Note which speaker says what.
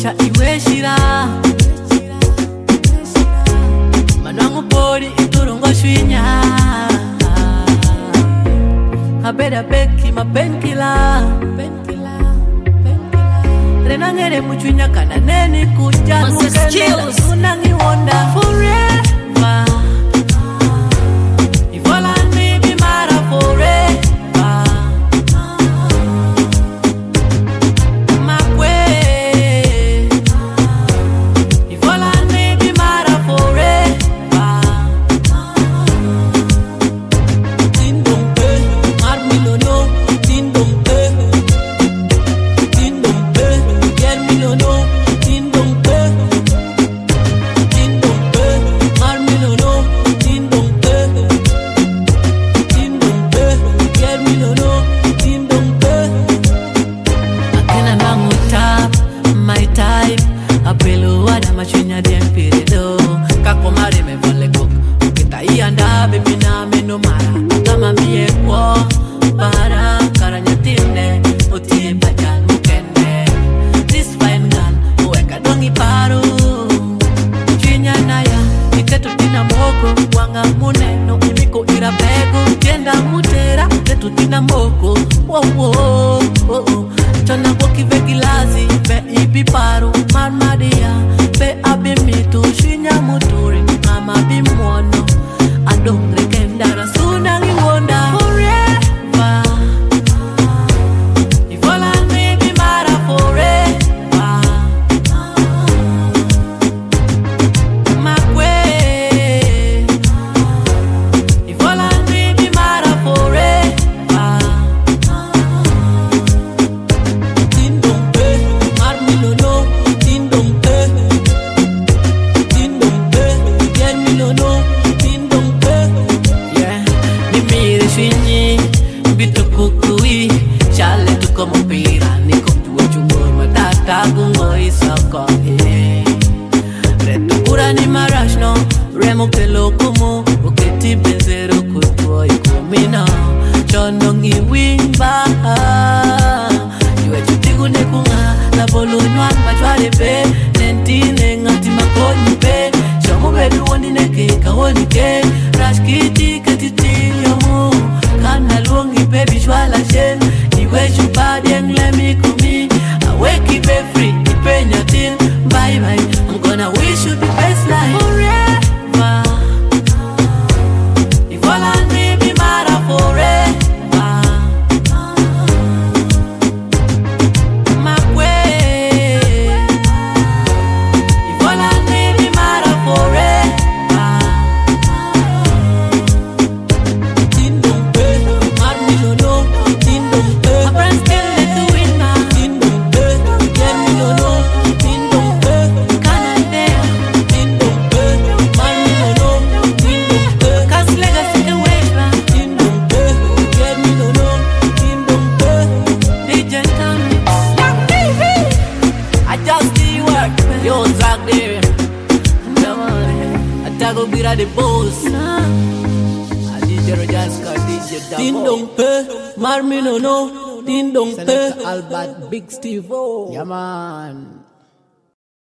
Speaker 1: cha iweshira manwangu pori iturungo shwinya habeda beki mapenkila renangere muchunya kana neni kuja mukendela unangi wonda forever if all I need be mara forever my way if all I need be mara forever tindumpe marmilono tindumpe Germilono, tindumpe, marmilono, tindumpe, Germilono, tindumpe. Akena nangu tap, my type, apelo wada machunya dempirido. Kako mare me vole kok, kita ianda baby na meno mara. Kama miye kwa, para karanya tine, utie bajan mukende. Paro chinya naya iketo tina moko wanga muneno imiko irapego tienda mutera tetu tina moko chana boki vegilazi be ibi paro marmadia be abimitu chinya muturi mama bimono adongre kendara suna ngiwonda forever if all I need be mara forever Bitukukui chale tuko mpira niko tuwa chumur matata gungo isoko retukura ni marashno remo pelo kumu uketi benzero kutuwa ikumina chondongi wimba yuwe chutigu nekunga la bolunwa machware pe nentine ngati makonyi pe shomu bedu woni neke kawoni ke rashkiti ketiti yomu kana luongi baby shwala shen iwe chupadi let me kumi awake be free ipenya till bye bye I'm gonna wish you the best life forever if all I need be mara forever my way if all I need be mara forever Go be the boss. I DJ Rojaska, DJ Davo. Tindumpe, marmilono, tindumpe.
Speaker 2: Albert Big Steve. Yeah man.